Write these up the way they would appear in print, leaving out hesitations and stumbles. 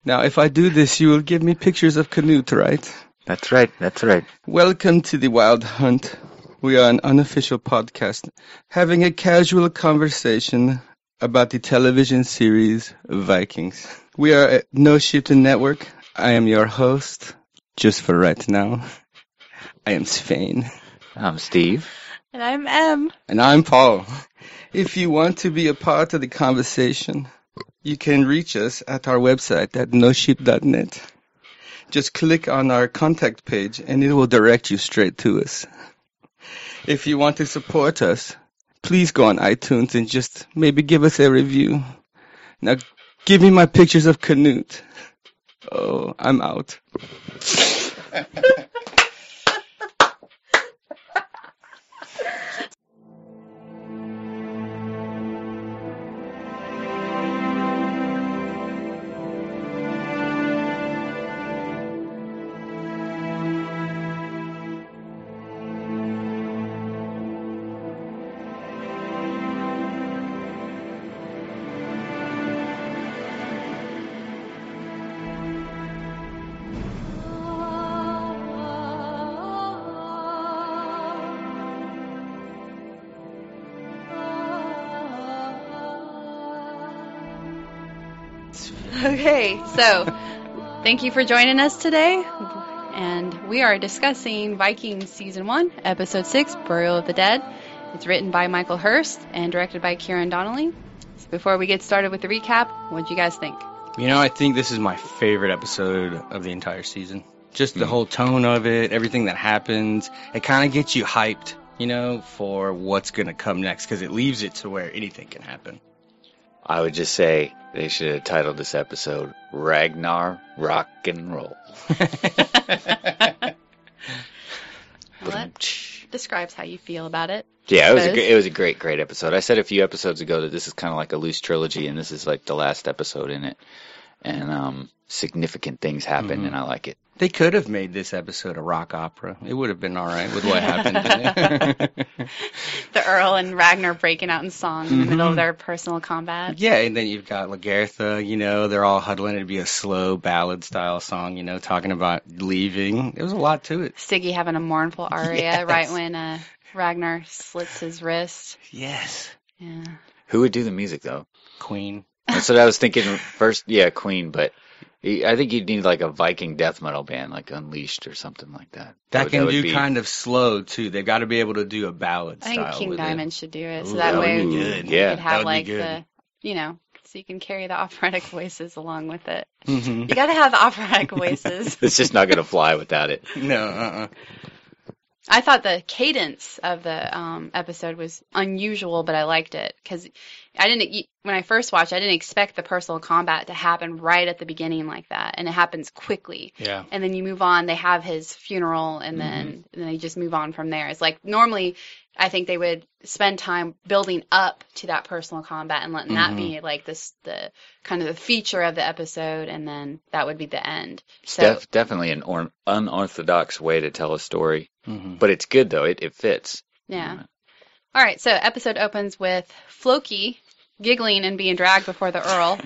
Now, if I do this, you will give me pictures of Canute, right? That's right. That's right. Welcome to the Wild Hunt. We are an unofficial podcast having a casual conversation about the television series Vikings. We are at No Shifting Network. I am your host, just for right now. I am Svein. I'm Steve. And I'm Em. And I'm Paul. If you want to be a part of the conversation, you can reach us at our website at noship.net. Just click on our contact page and it will direct you straight to us. If you want to support us, please go on iTunes and just maybe give us a review. Now, give me my pictures of Canute. Oh, I'm out. Okay, so thank you for joining us today. And we are discussing Vikings Season 1, Episode 6, Burial of the Dead. It's written by Michael Hurst and directed by Kieran Donnelly. So before we get started with the recap, what do you guys think? You know, I think this is my favorite episode of the entire season. Just the whole tone of it, everything that happens. It kind of gets you hyped, you know, for what's going to come next, because it leaves it to where anything can happen. I would just say they should have titled this episode Ragnar Rock and Roll. Well, that describes how you feel about it. Yeah, it was a great episode. I said a few episodes ago that this is kind of like a loose trilogy, and this is like the last episode in it. And significant things happen, and I like it. They could have made this episode a rock opera. It would have been all right with what happened. The Earl and Ragnar breaking out in song in the middle of their personal combat. Yeah, and then you've got Lagertha, you know, they're all huddling. It'd be a slow ballad-style song, you know, talking about leaving. There was a lot to it. Siggy having a mournful aria Yes. right when Ragnar slits his wrist. Yes. Yeah. Who would do the music, though? Queen. That's what I was thinking first. Yeah, Queen, but I think you'd need like a Viking death metal band, like Unleashed or something like that. That can would do be kind of slow, too. They've got to be able to do a ballad I style think King with Diamond it. should do it, so Ooh, that would way be you good. Yeah, could that have would be like good. the, you know, so you can carry the operatic voices along with it. Mm-hmm. You got to have the operatic voices. It's just not going to fly without it. No, I thought the cadence of the episode was unusual, but I liked it because when I first watched, I didn't expect the personal combat to happen right at the beginning like that, and it happens quickly. Yeah. And then you move on. They have his funeral, and then they just move on from there. It's like normally, I think they would spend time building up to that personal combat and letting that be like the kind of the feature of the episode, and then that would be the end. So Definitely an unorthodox way to tell a story, Mm-hmm. but it's good though. It fits. yeah. All right, so episode opens with Floki giggling and being dragged before the Earl.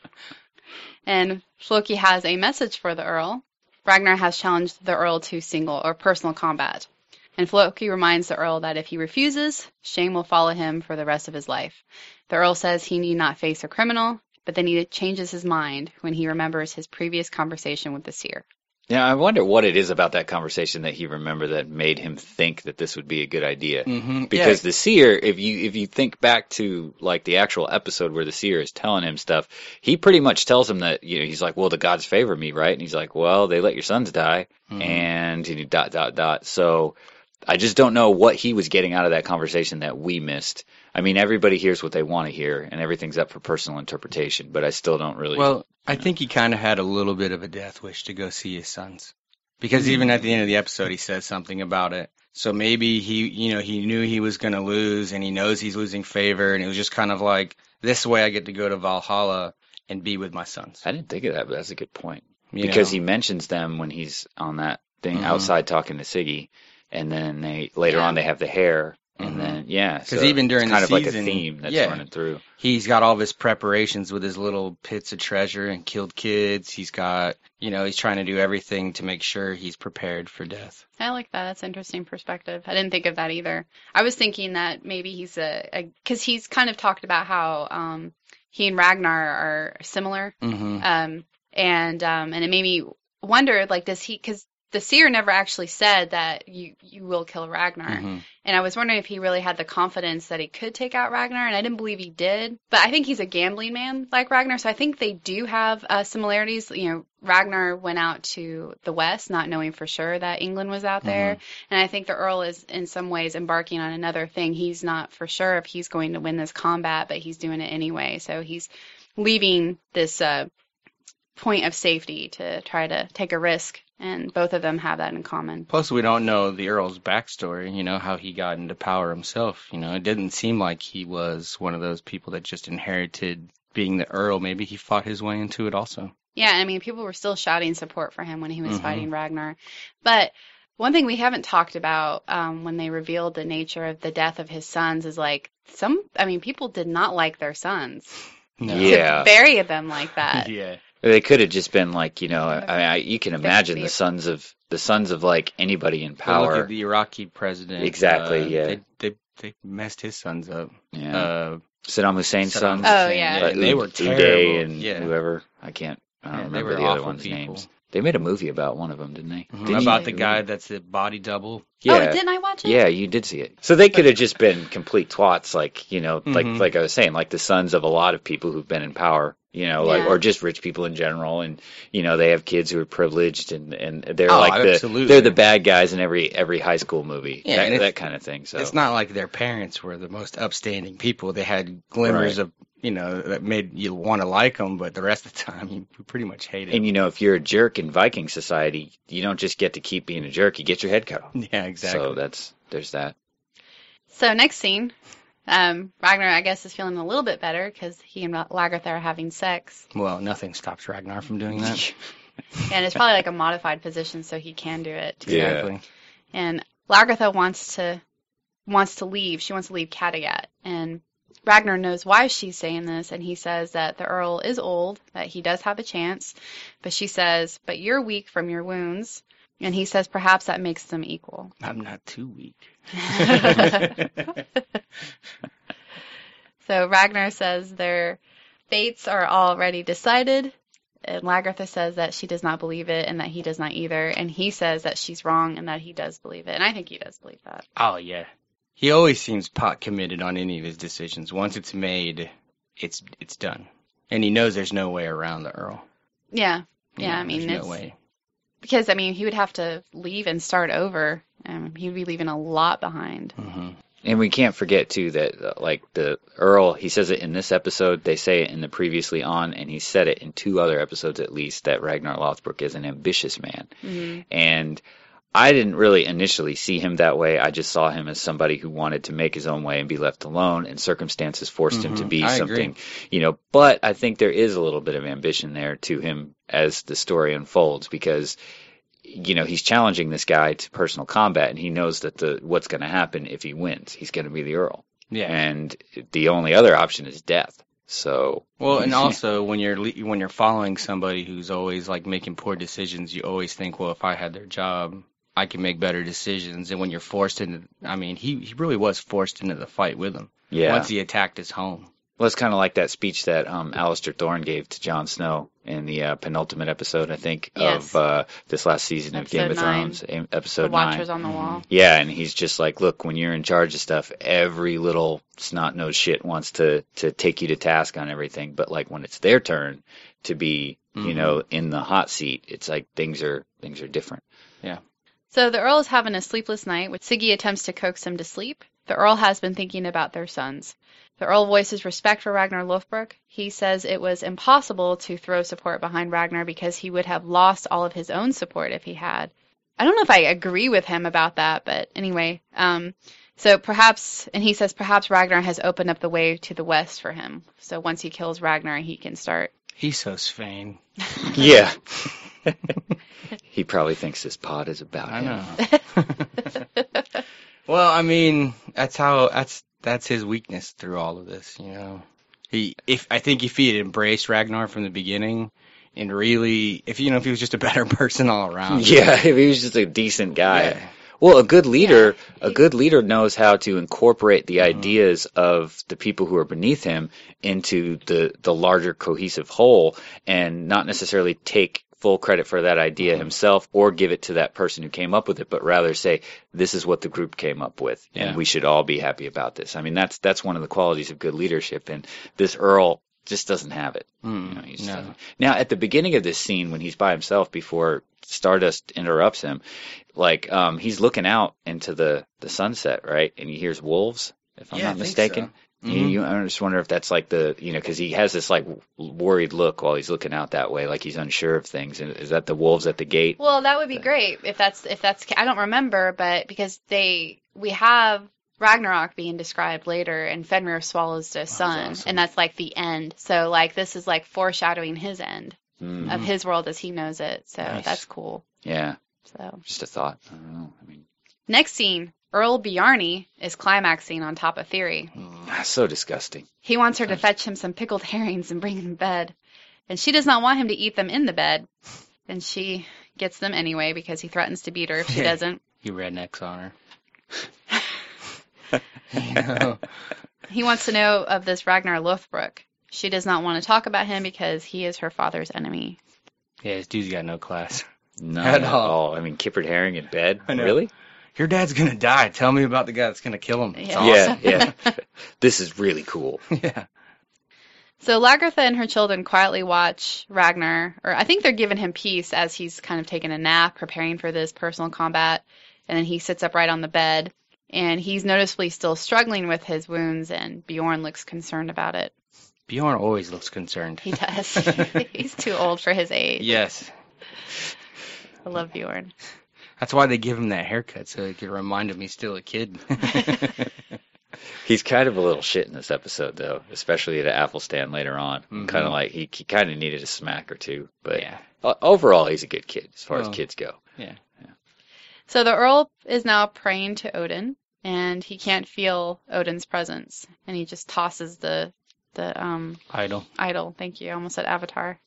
And Floki has a message for the Earl. Ragnar has challenged the Earl to single or personal combat. And Floki reminds the Earl that if he refuses, shame will follow him for the rest of his life. The Earl says he need not face a criminal, but then he changes his mind when he remembers his previous conversation with the seer. Yeah, I wonder what it is about that conversation that he remembered that made him think that this would be a good idea. Mm-hmm. Because the seer, if you think back to like the actual episode where the seer is telling him stuff, he pretty much tells him that, you know, he's like, well, the gods favor me, right? And he's like, well, they let your sons die, and you know, ... So I just don't know what he was getting out of that conversation that we missed. I mean, everybody hears what they want to hear, and everything's up for personal interpretation, but I still don't really... Well, I think he kind of had a little bit of a death wish to go see his sons. Because even at the end of the episode, he says something about it. So maybe he knew he was going to lose, and he knows he's losing favor, and it was just kind of like, this way I get to go to Valhalla and be with my sons. I didn't think of that, but that's a good point. You Because know? he mentions them when he's on that thing outside talking to Siggy, and then later on they have the hair, And then, yeah. Because So even during it's kind the of like a season, theme that's yeah. running through. He's got all of his preparations with his little pits of treasure and killed kids. He's got, he's trying to do everything to make sure he's prepared for death. I like that. That's an interesting perspective. I didn't think of that either. I was thinking that maybe he's because he's kind of talked about how he and Ragnar are similar. Mm-hmm. And it made me wonder, like, because the seer never actually said that you will kill Ragnar. Mm-hmm. And I was wondering if he really had the confidence that he could take out Ragnar, and I didn't believe he did. But I think he's a gambling man like Ragnar, so I think they do have similarities. Ragnar went out to the west not knowing for sure that England was out there. And I think the Earl is in some ways embarking on another thing. He's not for sure if he's going to win this combat, but he's doing it anyway. So he's leaving this point of safety to try to take a risk, and both of them have that in common. Plus, we don't know the Earl's backstory, how he got into power himself. It didn't seem like he was one of those people that just inherited being the Earl. Maybe he fought his way into it also. Yeah, I mean, people were still shouting support for him when he was fighting Ragnar. But one thing we haven't talked about when they revealed the nature of the death of his sons is people did not like their sons. No. Yeah. To bury them like that. Yeah. They could have just been like, you can imagine the sons of like anybody in power. Look at the Iraqi president. Exactly. Yeah. They messed his sons up. Yeah. Saddam Hussein's sons. Oh, yeah. And they were terrible. Uday and whoever. I don't remember the other ones' people. names. They made a movie about one of them, didn't they? Mm-hmm. About the guy that's a body double. Yeah. Oh, didn't I watch it? Yeah, you did see it. So they could have just been complete twats, like, like I was saying, like the sons of a lot of people who've been in power, or just rich people in general, and they have kids who are privileged, and they're they're the bad guys in every high school movie, that kind of thing. So it's not like their parents were the most upstanding people. They had glimmers of that made you want to like them, but the rest of the time you pretty much hate it. And if you're a jerk in Viking society, you don't just get to keep being a jerk; you get your head cut off. Yeah, exactly. So there's that. So next scene. Ragnar, I guess, is feeling a little bit better because he and Lagertha are having sex. Well, nothing stops Ragnar from doing that. And it's probably like a modified position, so he can do it. Too. Exactly. And Lagertha wants to leave. She wants to leave Kattegat. And Ragnar knows why she's saying this, and he says that the Earl is old, that he does have a chance. But she says, but you're weak from your wounds. And he says perhaps that makes them equal. I'm not too weak. So Ragnar says their fates are already decided, and Lagertha says that she does not believe it and that he does not either, and he says that she's wrong and that he does believe it, and I think he does believe that. Oh, yeah. He always seems pot committed on any of his decisions. Once it's made, it's done. And he knows there's no way around the Earl. Yeah. Yeah, I mean, there's no way. Because, he would have to leave and start over. He would be leaving a lot behind. Mm-hmm. And we can't forget, too, that, like, the Earl, he says it in this episode, they say it in the previously on, and he said it in 2 other episodes at least, that Ragnar Lothbrok is an ambitious man. Mm-hmm. And I didn't really initially see him that way. I just saw him as somebody who wanted to make his own way and be left alone, and circumstances forced him to be something, But I think there is a little bit of ambition there to him as the story unfolds, because he's challenging this guy to personal combat, and he knows that what's going to happen if he wins. He's going to be the Earl. Yeah. And the only other option is death. So. Well, and also when you're following somebody who's always like making poor decisions, you always think, well, if I had their job, I can make better decisions. And when you're forced into, he really was forced into the fight with him. Yeah. Once he attacked his home. Well, it's kind of like that speech that Alistair Thorne gave to Jon Snow in the penultimate episode, I think, yes. of this last season of Game of Thrones, episode 9. The Watchers on the Wall. Yeah, and he's just like, look, when you're in charge of stuff, every little snot-nosed shit wants to take you to task on everything. But like when it's their turn to be, in the hot seat, it's like things are different. Yeah. So the Earl is having a sleepless night, which Siggy attempts to coax him to sleep. The Earl has been thinking about their sons. The Earl voices respect for Ragnar Lothbrok. He says it was impossible to throw support behind Ragnar because he would have lost all of his own support if he had. I don't know if I agree with him about that, but anyway. So perhaps, and he says perhaps Ragnar has opened up the way to the west for him. So once he kills Ragnar, he can start. He's so Svein. Yeah. He probably thinks this pod is about him. I know. Well, I mean, that's his weakness through all of this, you know. I think if he had embraced Ragnar from the beginning and really, if he was just a better person all around. Yeah, if he was just a decent guy. Yeah. Well, a good leader, Yeah. a good leader knows how to incorporate the ideas of the people who are beneath him into the larger cohesive whole, and not necessarily take full credit for that idea himself or give it to that person who came up with it, but rather say, this is what the group came up with, and Yeah. we should all be happy about this. I mean, that's one of the qualities of good leadership, and this Earl just doesn't have it. You know, he just no. doesn't. Now, at the beginning of this scene, when he's by himself before Stardust interrupts him, like he's looking out into the sunset, right? And he hears wolves, if I'm Yeah, I not think mistaken. so. Mhm. I just wonder if that's like because he has this like worried look while he's looking out that way, like he's unsure of things. And is that the wolves at the gate? Well, that would be great if that's I don't remember, but because we have Ragnarok being described later, and Fenrir swallows the sun, awesome. and that's like the end. So like this is like foreshadowing his end Mhm. of his world as he knows it. So Nice. that's cool. Yeah, So just a thought. I don't know. I mean, next scene, Earl Bjarni is climaxing on top of Theory. so disgusting. He wants her to fetch him some pickled herrings and bring them to bed, and she does not want him to eat them in the bed, and she gets them anyway because he threatens to beat her if she Yeah. doesn't. He rednecks on her. You know? He wants to know of this Ragnar Lothbrok. She does not want to talk about him because he is her father's enemy. Yeah, this dude's got no class. Not At at all. all. I mean, kippered herring in bed? I know. Really? Your dad's gonna die. Tell me about the guy that's gonna kill him. It's Yeah. awesome. Yeah, yeah. This is really cool. Yeah. So Lagertha and her children quietly watch Ragnar, or I think they're giving him peace as he's kind of taking a nap, preparing for this personal combat, and then he sits up right on the bed, and he's noticeably still struggling with his wounds, and Bjorn looks concerned about it. Bjorn always looks concerned. He does. He's too old for his age. Yes. I love Bjorn. That's why they give him that haircut, so it could remind him he's still a kid. He's kind of a little shit in this episode, though, especially at Athelstan later on. Mhm. Kind of like he kind of needed a smack or two, but Yeah. Overall, he's a good kid as far as Oh. kids go. Yeah. So the Earl is now praying to Odin, and he can't feel Odin's presence, and he just tosses the Idol. idol. Thank you. I almost said Avatar.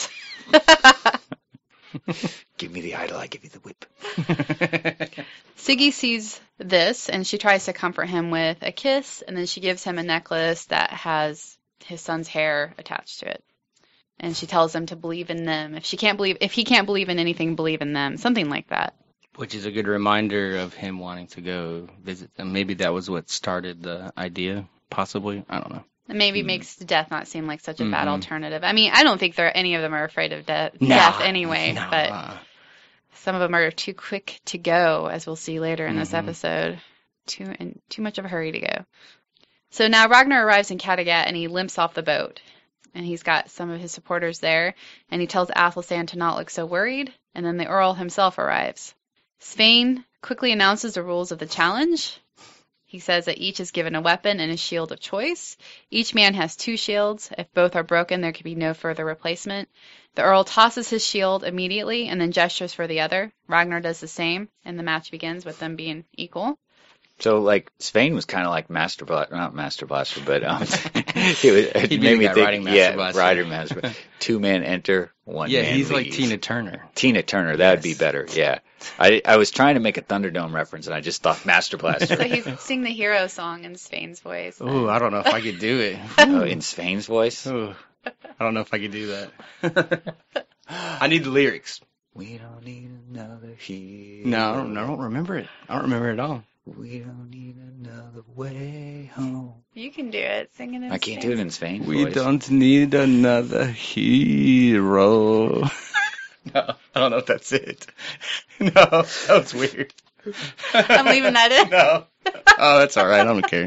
Give me the idol, I give you the whip. Siggy sees this, and she tries to comfort him with a kiss, and then she gives him a necklace that has his son's hair attached to it. And she tells him to believe in them. If he can't believe in anything, believe in them. Something like that. Which is a good reminder of him wanting to go visit them. Maybe that was what started the idea, possibly. I don't know. It maybe makes death not seem like such a bad Mhm. alternative. I mean, I don't think any of them are afraid of death Nah, anyway, no, but some of them are too quick to go, as we'll see later in this Mhm. episode. Too much of a hurry to go. So now Ragnar arrives in Kattegat, and he limps off the boat. And he's got some of his supporters there, and he tells Athelstan to not look so worried, and then the Earl himself arrives. Svein quickly announces the rules of the challenge. He says that each is given a weapon and a shield of choice. Each man has 2 shields. If both are broken, there can be no further replacement. The Earl tosses his shield immediately and then gestures for the other. Ragnar does the same, and the match begins with them being equal. So, like, Svein was kind of like not Master Blaster, but it He'd be made the me guy think, riding Master yeah, Blaster. Rider Master. 2 men enter, 1 yeah, man he's like leaves. Tina Turner. Tina Turner, that would be Yes. better, yeah. I was trying to make a Thunderdome reference, and I just thought Master Blaster. So he's sing the hero song in Svein's voice. Ooh, I don't know if I could do it. Oh, in Svein's voice? Ooh, I don't know if I could do that. I need the lyrics. We don't need another hero. No, I don't remember it. I don't remember it at all. We don't need another way home. You can do it. Sing it in I can't do it in Svein's We voice. don't need another hero. No, I don't know if that's it. No, that was weird. I'm leaving that in. No. Oh, that's all right. I don't care.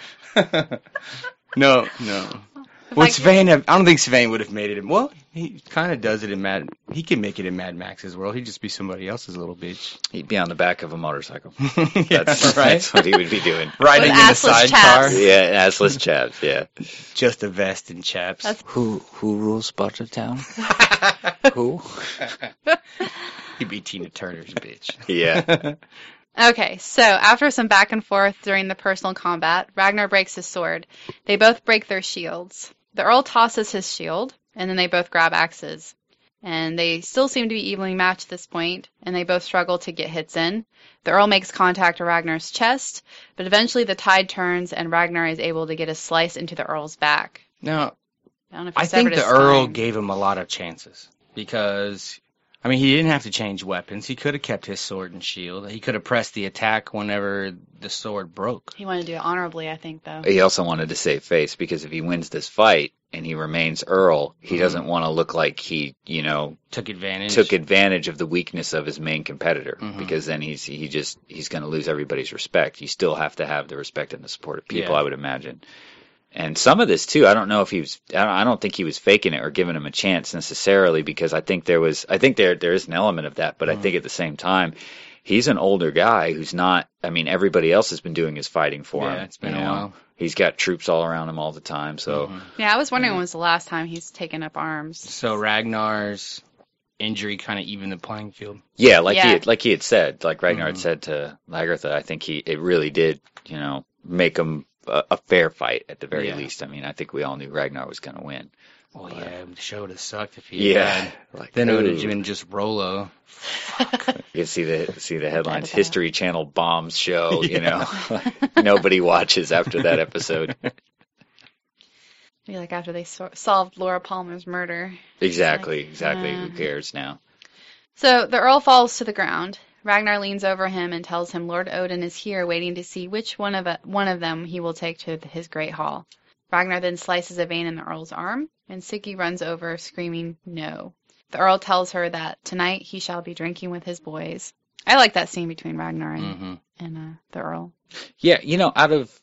No. Would Svein have? I don't think Svein would have made it. Well, he kind of does it in Mad. He can make it in Mad Max's world. He'd just be somebody else's little bitch. He'd be on the back of a motorcycle. Yeah, That's right. That's what he would be doing. Riding With in the assless sidecar. chaps. Yeah, assless chaps, yeah. Just a vest and chaps. That's- Who rules Buttertown? Who? He'd be Tina Turner's bitch. Yeah. Okay, so after some back and forth during the personal combat, Ragnar breaks his sword. They both break their shields. The Earl tosses his shield, and then they both grab axes. And they still seem to be evenly matched at this point, and they both struggle to get hits in. The Earl makes contact to Ragnar's chest, but eventually the tide turns, and Ragnar is able to get a slice into the Earl's back. Now, I don't know if he I think severed the his Earl spine. gave him a lot of chances because, I mean, he didn't have to change weapons. He could have kept his sword and shield. He could have pressed the attack whenever the sword broke. He wanted to do it honorably, I think, though. He also wanted to save face because if he wins this fight and he remains Earl, he doesn't want to look like he, Took advantage. took advantage of the weakness of his main competitor Mhm. because then he's going to lose everybody's respect. You still have to have the respect and the support of people, Yeah. I would imagine. And some of this too, I don't know if I don't think he was faking it or giving him a chance necessarily because I think there is an element of that, but I think at the same time, he's an older guy who's not, I mean, everybody else has been doing his fighting for him. Yeah, it's been a while. He's got troops all around him all the time, so. Mhm. Yeah, I was wondering when was the last time he's taken up arms. So Ragnar's injury kind of evened the playing field. Yeah, Yeah. like he had said, like Ragnar had Mhm. said to Lagertha, I think it really did, make him a fair fight at the very Yeah. least. I mean, I think we all knew Ragnar was going to win. Well, yeah, the show would have sucked if he Yeah, had. like Then it would ooh. have been just Rolo. You can see the headlines: Da-da-da. History Channel bombs show. Nobody watches after that episode. Maybe like after they solved Laura Palmer's murder. Exactly. Who uh, cares now? So the Earl falls to the ground. Ragnar leans over him and tells him Lord Odin is here waiting to see which one of them he will take to his great hall. Ragnar then slices a vein in the Earl's arm, and Siggy runs over, screaming, no. The Earl tells her that tonight he shall be drinking with his boys. I like that scene between Ragnar and the Earl. Yeah, out of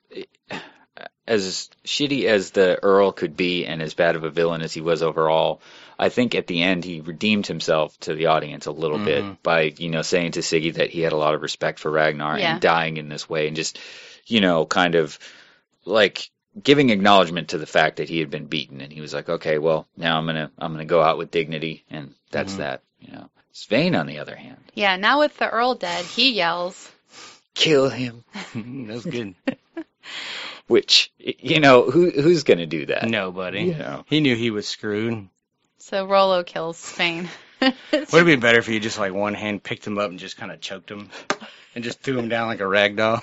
as shitty as the Earl could be and as bad of a villain as he was overall, I think at the end he redeemed himself to the audience a little bit by, saying to Siggy that he had a lot of respect for Ragnar Yeah. and dying in this way and just, kind of like giving acknowledgement to the fact that he had been beaten. And he was like, okay, well, now I'm gonna go out with dignity, and that's that. Svein, on the other hand, Yeah, now with the Earl dead, he yells, kill him. That was good. Which, who's gonna do that? Nobody. You He knew he was screwed. so Rollo kills Svein. Would have been better if you just like one hand picked him up and just kind of choked him and just threw him down like a rag doll.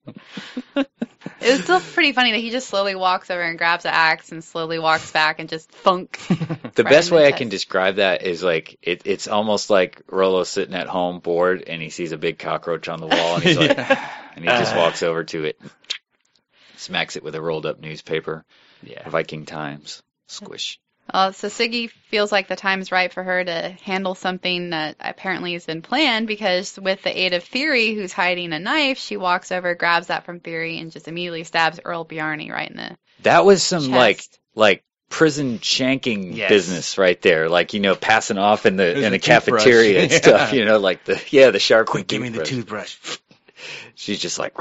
It was still pretty funny that he just slowly walks over and grabs an axe and slowly walks back and just thunk. The Right best in the way I chest. can describe that is like it's almost like Rollo sitting at home bored and he sees a big cockroach on the wall and he's like, and he just walks over to it, smacks it with a rolled up newspaper. Yeah. Viking Times. Squish. So Siggy feels like the time's right for her to handle something that apparently has been planned because with the aid of Theory, who's hiding a knife, she walks over, grabs that from Theory, and just immediately stabs Earl Bjarni right in the That was some chest. like prison shanking Yes. business right there. Like, passing off in There's the a toothbrush. cafeteria and Yeah. stuff, like the shark Quick, with give me the toothbrush. toothbrush. She's just like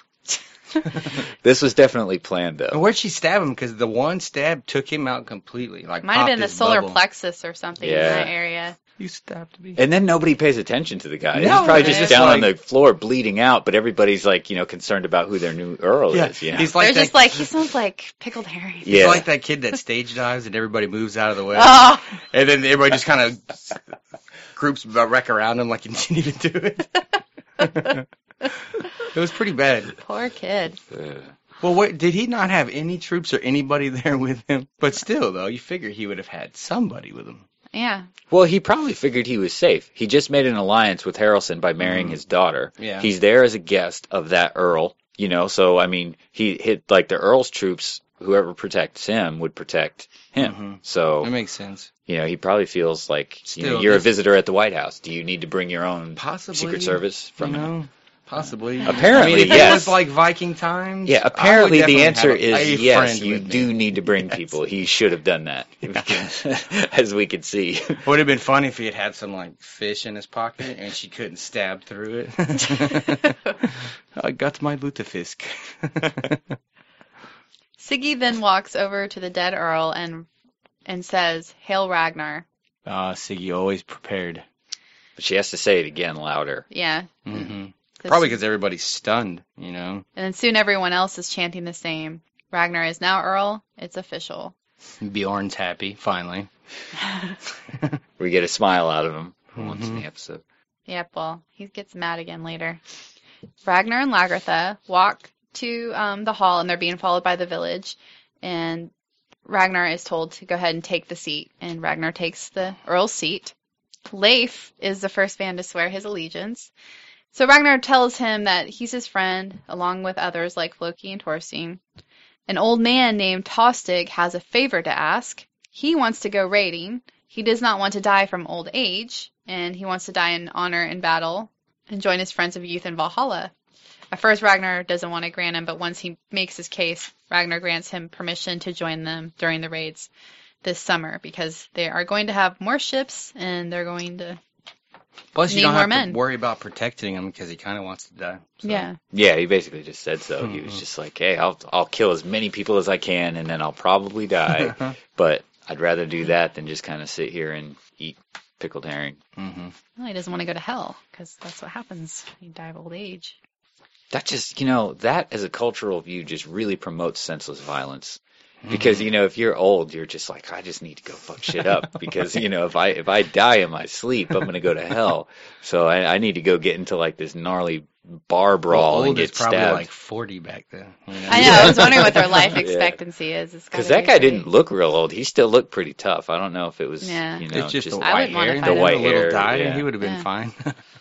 This was definitely planned And though. where'd she stab him? Because the one stab took him out completely. Like might have popped been the his solar bubble. plexus or something in Yeah. that area. You stabbed me. And then nobody pays attention to the guy. No, He's probably it's just just down on like- the floor bleeding out, but everybody's like, concerned about who their new Earl Yeah, is. he's like They're that, just like, he smells like pickled herring. Yeah. He's like that kid that stage dives and everybody moves out of the way. Oh, And then everybody just kind of groups wreck around him like he didn't even do it. It was pretty bad. poor kid. Well, what, did he not have any troops or anybody there with him? But still, though, you figure he would have had somebody with him. Yeah. Well, he probably figured he was safe. He just made an alliance with Harrelson by marrying his daughter. Yeah. He's there as a guest of that Earl, so I mean, he hit like the Earl's troops, whoever protects him would protect him. Mhm. So, That makes sense. he probably feels like, Still, you're a this- visitor at the White House. Do you need to bring your own Possibly. Secret Service from Possibly. Apparently, I mean, if yes. it was like Viking times. Yeah, I would apparently the definitely answer have a is yes, friend you with me. do need to bring people. He should have done that, as we could see. Would have been funny if he had had some like fish in his pocket and she couldn't stab through it. I got my lutefisk. Siggy then walks over to the dead Earl and says, "Hail Ragnar." Siggy always prepared. But she has to say it again louder. Yeah. Mm-hmm. Probably because everybody's stunned, you know. And then soon everyone else is chanting the same. Ragnar is now Earl. It's official. Bjorn's happy, finally. We get a smile out of him once in the episode. Yep, well, he gets mad again later. Ragnar and Lagertha walk to the hall, and they're being followed by the village. And Ragnar is told to go ahead and take the seat, and Ragnar takes the Earl's seat. Leif is the first man to swear his allegiance. So Ragnar tells him that he's his friend, along with others like Floki and Thorstein. An old man named Tostig has a favor to ask. He wants to go raiding. He does not want to die from old age, and he wants to die in honor in battle and join his friends of youth in Valhalla. At first, Ragnar doesn't want to grant him, but once he makes his case, Ragnar grants him permission to join them during the raids this summer, because they are going to have more ships, and they're going to Plus, you need don't more have men. to worry about protecting him because he kind of wants to die. So. Yeah. Yeah, he basically just said so. He was just like, hey, I'll kill as many people as I can, and then I'll probably die. But I'd rather do that than just kind of sit here and eat pickled herring. Well, he doesn't want to go to hell, because that's what happens when you die of old age. That just, that as a cultural view just really promotes senseless violence. Because, if you're old, you're just like, I just need to go fuck shit up. Because, if I die in my sleep, I'm going to go to hell. So I need to go get into like this gnarly bar brawl Well, and old get is probably stabbed. like 40 back then. You know? I know, I was wondering what their life expectancy is. Because that guy didn't look real old. He still looked pretty tough. I don't know if it was, Yeah. It's just the I white wouldn't wanna hair. fight him. white a little hair, dye, yeah. and he would have been Yeah. fine.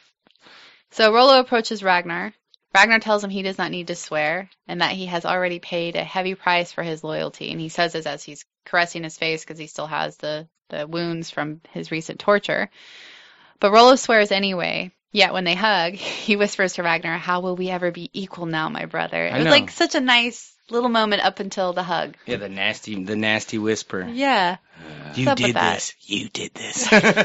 So Rollo approaches Ragnar. Ragnar tells him he does not need to swear, and that he has already paid a heavy price for his loyalty. And he says this as he's caressing his face because he still has the wounds from his recent torture. But Rollo swears anyway. Yet when they hug, he whispers to Ragnar, "How will we ever be equal now, my brother?" It I was know. like such a nice little moment up until the hug. Yeah, the nasty whisper. Yeah. You What's up with did that? this. You did this.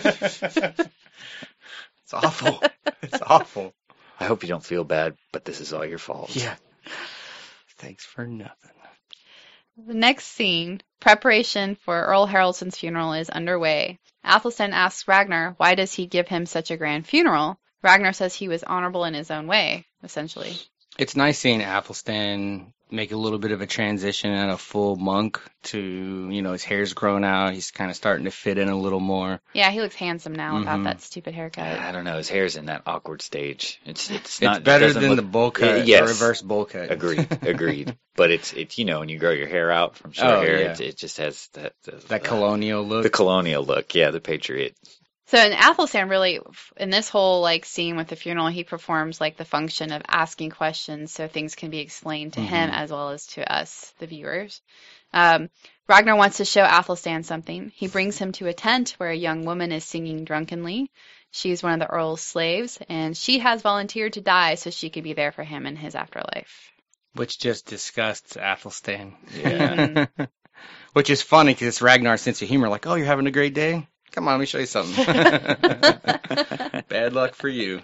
It's awful. It's awful. I hope you don't feel bad, but this is all your fault. Yeah. Thanks for nothing. The next scene, preparation for Earl Haraldson's funeral is underway. Athelstan asks Ragnar, why does he give him such a grand funeral? Ragnar says he was honorable in his own way, essentially. It's nice seeing Athelstan make a little bit of a transition and a full monk to, his hair's grown out. He's kind of starting to fit in a little more. Yeah, he looks handsome now without that stupid haircut. I don't know. His hair's in that awkward stage. It's It's not. it better doesn't than look- the bowl cut, Yes. the reverse bowl cut. Agreed. But it's when you grow your hair out from short Oh, hair, yeah. it just has that colonial look. the colonial look. Yeah, the patriot. So in Athelstan, really, in this whole scene with the funeral, he performs the function of asking questions so things can be explained to him as well as to us, the viewers. Ragnar wants to show Athelstan something. He brings him to a tent where a young woman is singing drunkenly. She's one of the Earl's slaves, and she has volunteered to die so she could be there for him in his afterlife. Which just disgusts Athelstan. Yeah. Which is funny because it's Ragnar's sense of humor. Like, oh, you're having a great day? Come on, let me show you something. Bad luck for you.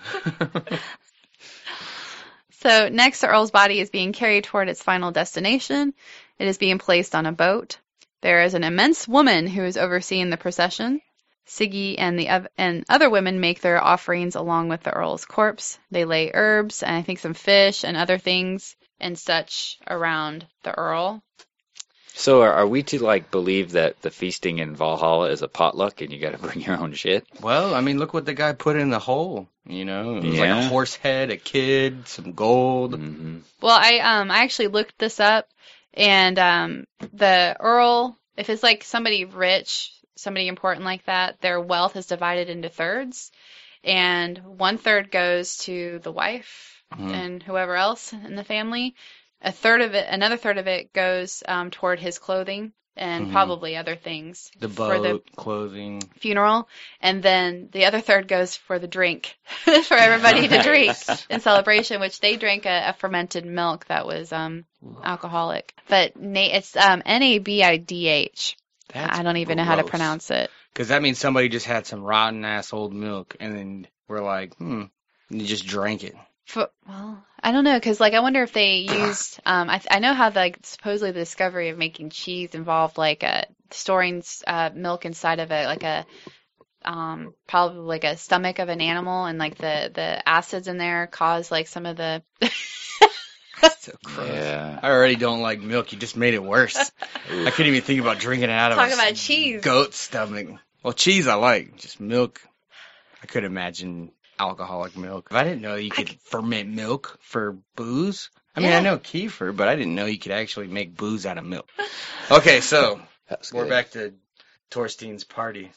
So next, the Earl's body is being carried toward its final destination. It is being placed on a boat. There is an immense woman who is overseeing the procession. Siggy and other women make their offerings along with the Earl's corpse. They lay herbs and I think some fish and other things and such around the Earl. So are we to believe that the feasting in Valhalla is a potluck and you got to bring your own shit? Well, I mean, look what the guy put in the hole. It was like Yeah. a horse head, a kid, some gold. Mm-hmm. Well, I actually looked this up, and the Earl, if it's somebody rich, somebody important like that, their wealth is divided into thirds, and 1/3 goes to the wife and whoever else in the family. Another third of it goes toward his clothing and probably other things The for the boat, clothing. funeral, and then the other third goes for the drink for everybody to drink in celebration, which they drank a fermented milk that was alcoholic. But it's NABIDH. I don't even know how to pronounce it. Because that means somebody just had some rotten ass old milk, and then we're like, and you just drank it. Well, I don't know, because I wonder if they used. I know how supposedly the discovery of making cheese involved storing milk inside of a probably like a stomach of an animal, and like the acids in there cause like some of the. That's so gross. Yeah. I already don't like milk. You just made it worse. I couldn't even think about drinking it out of Talk a about cheese. goat's stomach. Well, cheese I like. Just milk. I could imagine alcoholic milk. I didn't know you could ferment milk for booze. I mean, Yeah. I know kefir, but I didn't know you could actually make booze out of milk. Okay, so That's we're good. back to Torstein's party.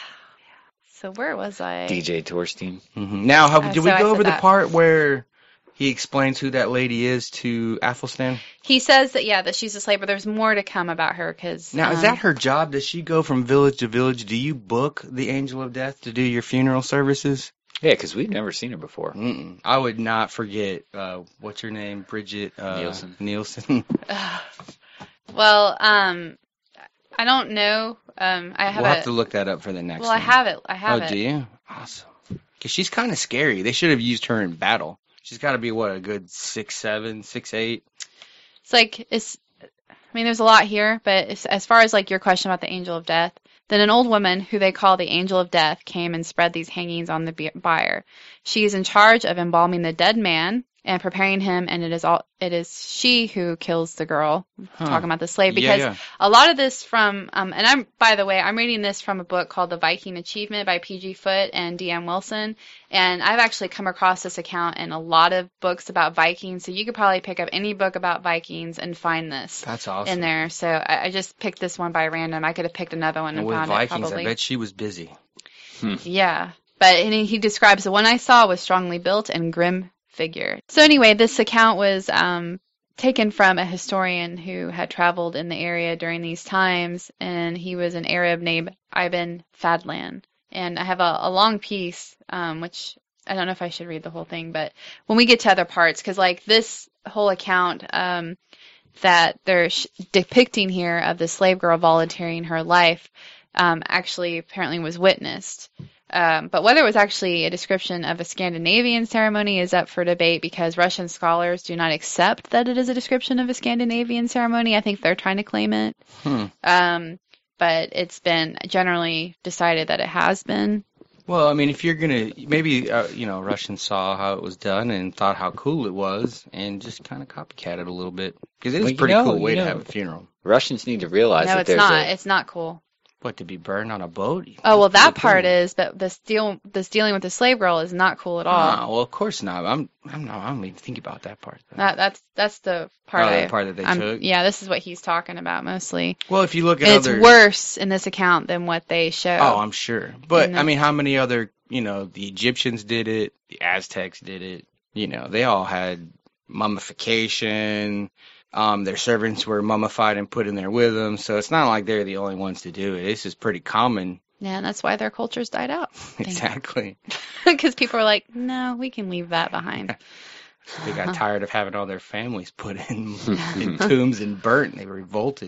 So where was I? DJ Torstein. Now, did we so I go said over the that. part where he explains who that lady is to Athelstan? He says that that she's a slave, but there's more to come about her because Now, is that her job? Does she go from village to village? Do you book the Angel of Death to do your funeral services? Yeah, because we've never seen her before. Mm-mm. I would not forget, what's her name? Bridget Nielsen. Well, I don't know. I have We'll have to look that up for the next Well, I one. have it. I have Oh, it. do you? Awesome. Because she's kind of scary. They should have used her in battle. She's got to be, what, a good 6'7", 6'8"? It's like there's a lot here, but as far as like your question about the angel of death, then an old woman who they call the angel of death came and spread these hangings on the bier. She is in charge of embalming the dead man and preparing him, and it is she who kills the girl. Huh. Talking about the slave, Yeah, because yeah. a lot of this from and I'm reading this from a book called The Viking Achievement by P.G. Foote and D.M. Wilson, and I've actually come across this account in a lot of books about Vikings, so you could probably pick up any book about Vikings and find this That's awesome. in there. So I just picked this one by random. I could have picked another one And and with found Vikings, it probably. I bet she was busy. Yeah, but and he describes the one I saw was strongly built and grim figure. So anyway, this account was taken from a historian who had traveled in the area during these times, and he was an Arab named Ibn Fadlan. And I have a long piece, which I don't know if I should read the whole thing, but when we get to other parts, because like this whole account that they're depicting here of the slave girl volunteering her life actually apparently was witnessed. But whether it was actually a description of a Scandinavian ceremony is up for debate because Russian scholars do not accept that it is a description of a Scandinavian ceremony. I think they're trying to claim it. But it's been generally decided that it has been. Well, I mean, if you're going to, maybe, Russians saw how it was done and thought how cool it was and just kind of copycat it a little bit. Because it is a pretty cool way to have a funeral. Russians need to realize No, that it's there's not. It's not cool. What, to be burned on a boat? Oh, well, That's that pretty part cool. is, but this dealing with the slave girl is not cool at all. Ah, well, of course not. I don't even think about that part. Though. That's the part. The part that they took. Yeah, this is what he's talking about mostly. Well, if you look at And other, it's worse in this account than what they show. Oh, I'm sure. But And I mean, how many other? The Egyptians did it. The Aztecs did it. They all had mummification. Their servants were mummified and put in there with them. So it's not like they're the only ones to do it. This is pretty common. Yeah, and that's why their cultures died out. Exactly. Because people were like, no, we can leave that behind. They got tired of having all their families put in tombs and burnt. They revolted.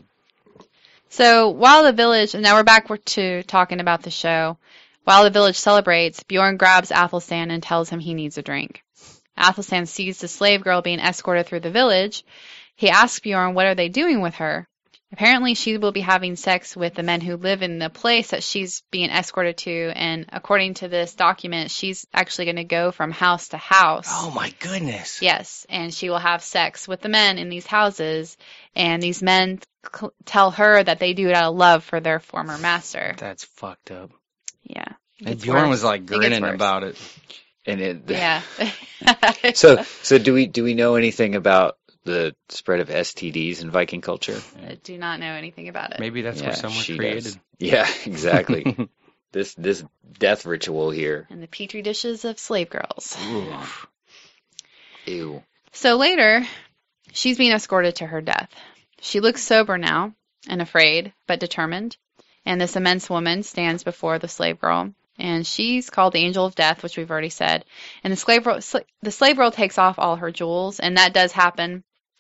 So while the village, and now we're back to talking about the show. While the village celebrates, Bjorn grabs Athelstan and tells him he needs a drink. Athelstan sees the slave girl being escorted through the village. He asks Bjorn what are they doing with her. Apparently she will be having sex with the men who live in the place that she's being escorted to, and according to this document, she's actually going to go from house to house. Oh my goodness. Yes, and she will have sex with the men in these houses, and these men tell her that they do it out of love for their former master. That's fucked up. Yeah. And Bjorn was like grinning about it. And Yeah. So do we know anything about the spread of STDs in Viking culture? I do not know anything about it. Maybe that's where someone she created. does. Yeah, exactly. this death ritual here. And the petri dishes of slave girls. Oof. Ew. So later, she's being escorted to her death. She looks sober now and afraid, but determined. And this immense woman stands before the slave girl. And she's called the Angel of Death, which we've already said. And the slave girl takes off all her jewels, and that does happen.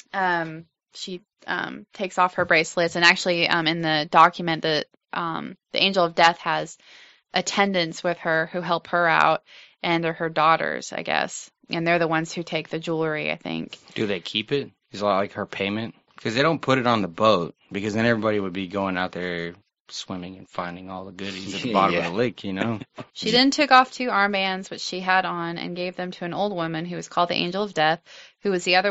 She takes off her bracelets, and actually in the document, the Angel of Death has attendants with her who help her out, and they're her daughters, I guess. And they're the ones who take the jewelry, I think. Do they keep it? Is it like her payment? Because they don't put it on the boat, because then everybody would be going out there swimming and finding all the goodies at the bottom of the lake, you know? She then took off 2 armbands, which she had on, and gave them to an old woman who was called the Angel of Death, who was the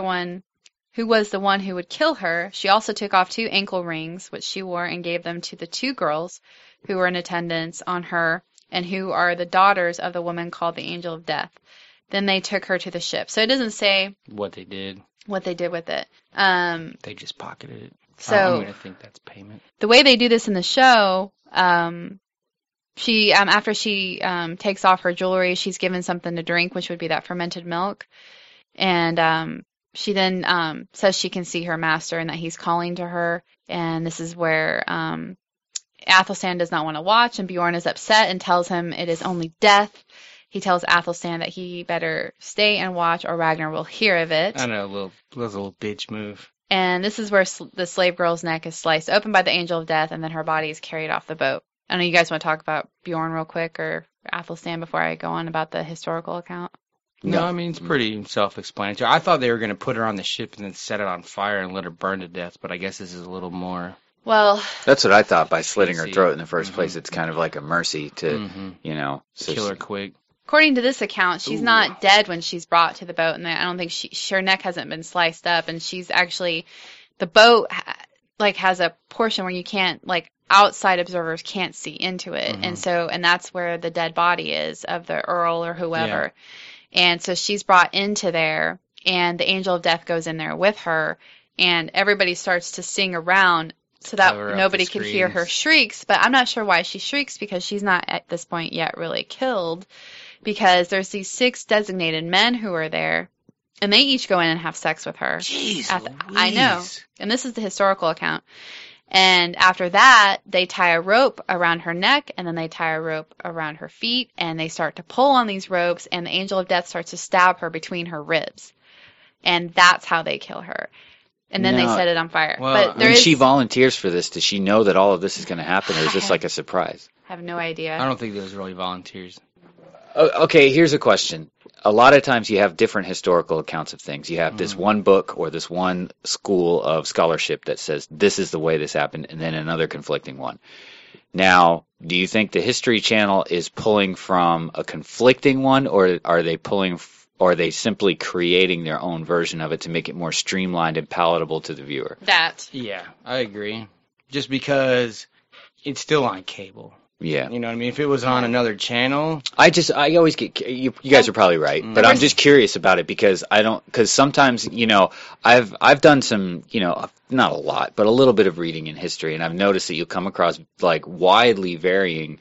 one who would kill her. She also took off 2 ankle rings, which she wore, and gave them to the 2 girls who were in attendance on her, and who are the daughters of the woman called the Angel of Death. Then they took her to the ship. So it doesn't say What they did. with it. They just pocketed it. So I'm going to think that's payment. the way they do this in the show, she after she takes off her jewelry, she's given something to drink, which would be that fermented milk, and she then says she can see her master and that he's calling to her. And this is where Athelstan does not want to watch, and Bjorn is upset and tells him it is only death. He tells Athelstan that he better stay and watch, or Ragnar will hear of it. I know, a little bitch move. And this is where the slave girl's neck is sliced open by the Angel of Death, and then her body is carried off the boat. I don't know, you guys want to talk about Bjorn real quick, or Athelstan, before I go on about the historical account? No, I mean, it's pretty self-explanatory. I thought they were going to put her on the ship and then set it on fire and let her burn to death, but I guess this is a little more... Well, That's what I thought by slitting her See. throat in the first place. It's kind of like a mercy to, so kill her quick. according to this account, she's not dead when she's brought to the boat, and I don't think her neck hasn't been sliced up, and she's actually, the boat has a portion where you can't, outside observers can't see into it, and that's where the dead body is of the Earl or whoever, and so she's brought into there, and the Angel of Death goes in there with her, and everybody starts to sing around so that Cover up nobody the could hear her screams. shrieks, but I'm not sure why she shrieks, because she's not at this point yet really killed, because there's these 6 designated men who are there, and they each go in and have sex with her. Jeez, I know. And this is the historical account. And after that, they tie a rope around her neck, and then they tie a rope around her feet, and they start to pull on these ropes, and the Angel of Death starts to stab her between her ribs. And that's how they kill her. And then they No. set it on fire. Well, But there when is, she volunteers for this, does she know that all of this is going to happen, or is this like a surprise? I have no idea. I don't think those really volunteers. Okay, here's a question. A lot of times you have different historical accounts of things. You have this one book or this one school of scholarship that says this is the way this happened, and then another conflicting one. Now, do you think the History Channel is pulling from a conflicting one, or are they or are they simply creating their own version of it to make it more streamlined and palatable to the viewer? That. Yeah, I agree. Just because it's still on cable. Yeah. You know what I mean? If it was on another channel, I always get, you guys are probably right, but I'm just curious about it because because sometimes, I've done some, not a lot, but a little bit of reading in history, and I've noticed that you'll come across, widely varying,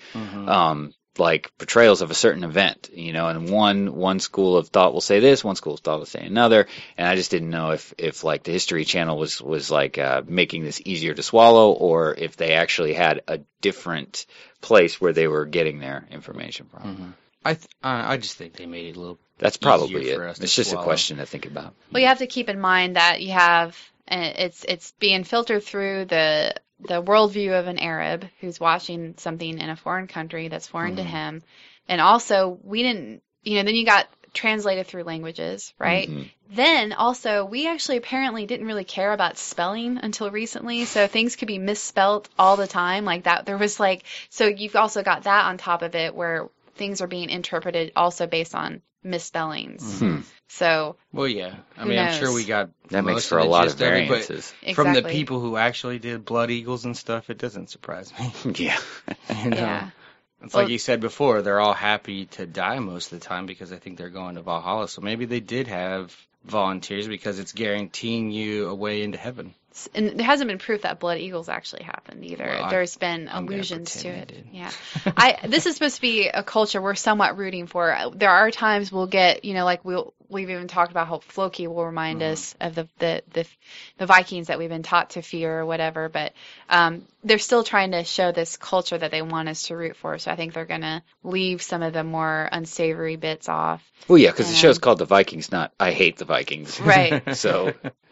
portrayals of a certain event, and one school of thought will say this, one school of thought will say another, and I just didn't know if the History Channel was making this easier to swallow, or if they actually had a different place where they were getting their information from. I just think they made it a little. That's probably easier it. for us to It's just swallow. a question to think about. Well, you have to keep in mind that you have, it's being filtered through the worldview of an Arab who's watching something in a foreign country that's foreign to him. And also, we didn't, then you got translated through languages, right? Then also, we actually apparently didn't really care about spelling until recently, so things could be misspelt all the time, like that. There was so you've also got that on top of it, where things are being interpreted also based on misspellings. So Well, yeah. I Who mean, I'm sure knows? we got That makes most for of a the lot of gist it, but variances. from the Exactly. people who actually did Blood Eagles and stuff, it doesn't surprise me. Yeah. You know? yeah. It's Well- like you said before, they're all happy to die most of the time because I think they're going to Valhalla. So maybe they did have volunteers because it's guaranteeing you a way into heaven. And there hasn't been proof that blood eagles actually happened either. Well, There's been I'm gonna allusions to pretend it. they Yeah. This is supposed to be a culture we're somewhat rooting for. There are times we'll get, we've even talked about how Floki will remind us of the Vikings that we've been taught to fear or whatever, but they're still trying to show this culture that they want us to root for. So I think they're going to leave some of the more unsavory bits off. Well, yeah, because the show's called The Vikings, not I Hate the Vikings. Right. So,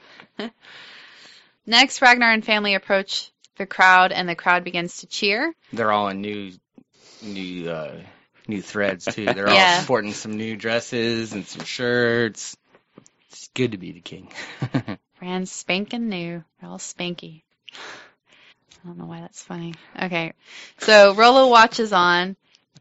Next, Ragnar and family approach the crowd, and the crowd begins to cheer. They're all in new threads too. They're Yeah. all sporting some new dresses and some shirts. It's good to be the king. Brand spanking new. They're all spanky. I don't know why that's funny. Okay. So Rollo watches on,